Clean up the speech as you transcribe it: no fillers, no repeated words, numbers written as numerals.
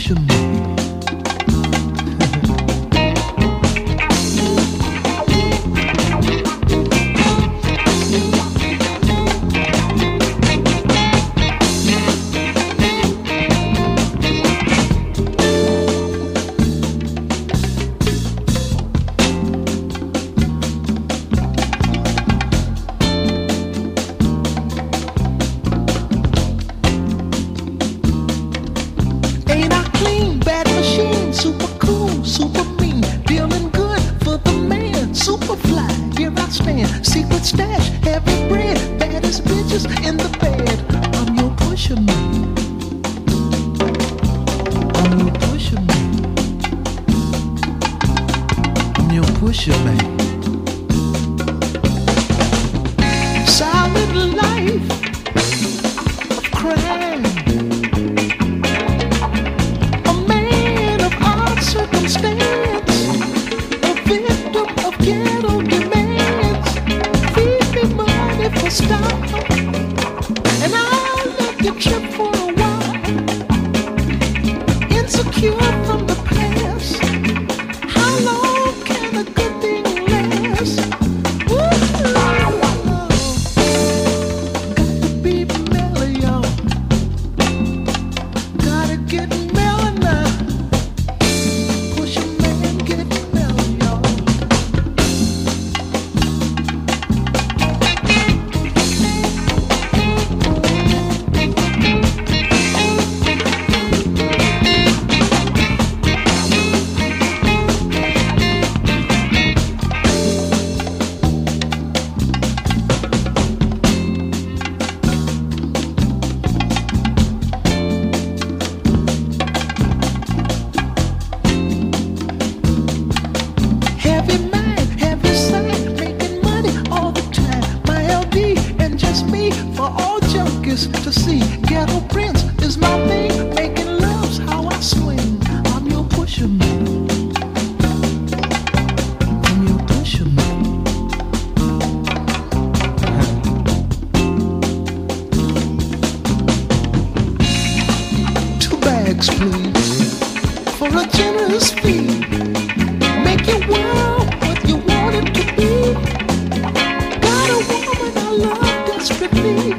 pushing me. Ain't I clean, bad machine, super cool, super mean, feeling good for the man, super fly, here I stand, secret stash, heavy bread, baddest bitches in the bed. I'm your pusher man. I'm your pusher man. I'm your pusher man. Solid life of crime. Circumstance, a victim of ghetto demands. Feed me money for style, and I'll let you trip for a while. Insecure from the past, how long can a good thing last? Ooh, got to be mellow, y'all. Gotta get mellow now. Heavy mind, heavy side, making money all the time. My LD and just me for all junkies to see. Ghetto Prince is my thing, making love's how I swing. I'm your pusher man. I'm your pusher man. 2 bags, please, for a generous fee. Make your world what you want it to be. Got a woman I love desperately.